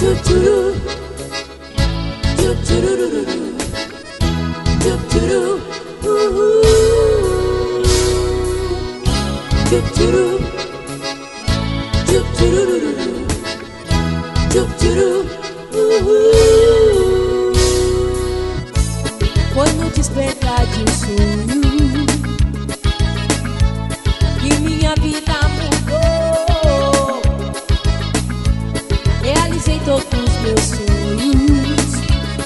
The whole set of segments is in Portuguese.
Tchutchuru, tchutchurururu, tchutchuru, tchutchuru, tchutchurururu, tchutchuru. Foi no despertar de um sonho que minha vida mudou. Realizei todos os meus sonhos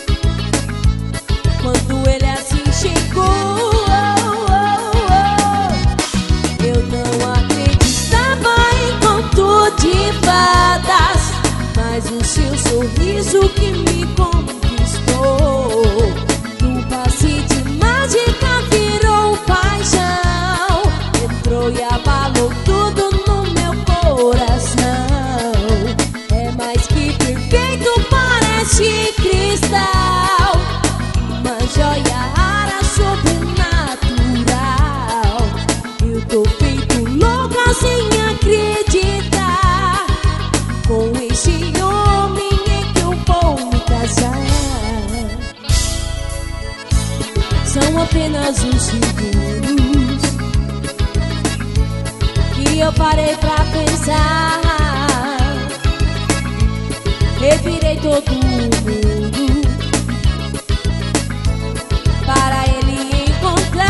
quando ele assim chegou. Eu não acreditava em conto de fadas, mas o seu sorriso que me conquistou. Do passe de mágica virou paixão, entrou e abalou tudo no meu coração. É mais que perfeito, parece cristal, uma joia rara, sobrenatural. Eu tô feito louca sem acreditar, com esse homem é que eu vou me casar. São apenas uns segundos que eu parei pra pensar. Revirei todo mundo para ele encontrar.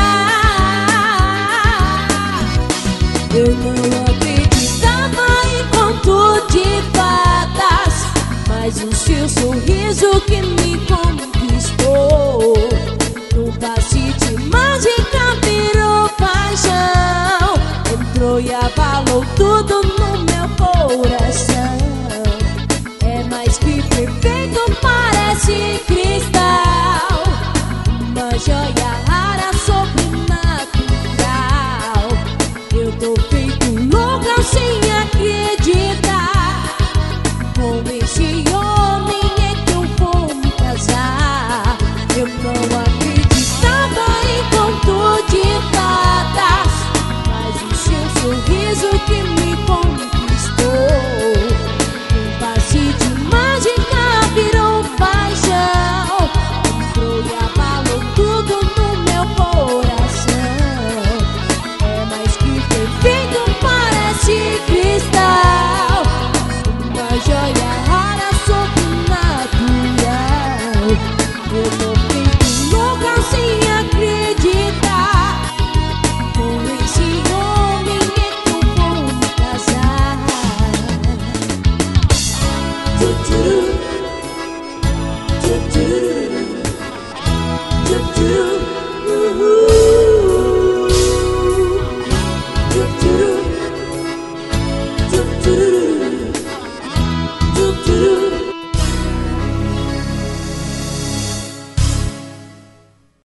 Eu não acreditava em conto de fadas, mas o seu sorriso que me conquistou. No passe de mágica virou paixão, entrou e abalou tudo no meu coração. É mais que perfeito, parece cristal, uma joia rara, sobrenatural. Eu tô feito louca sem acreditar, com esse homem é que eu vou me casar. Eu não acreditava em conto de fadas, mas o seu sorriso que me conquistou. Um passe de mágica virou paixão, entrou e abalou tudo no meu coração. É mais que perfeito, parece cristal, uma joia rara, sobrenatural. Eu tô feito louca sem acreditar, com esse homem é que eu vou me casar. Tchutchuru, tchutchururu, tchutchuru.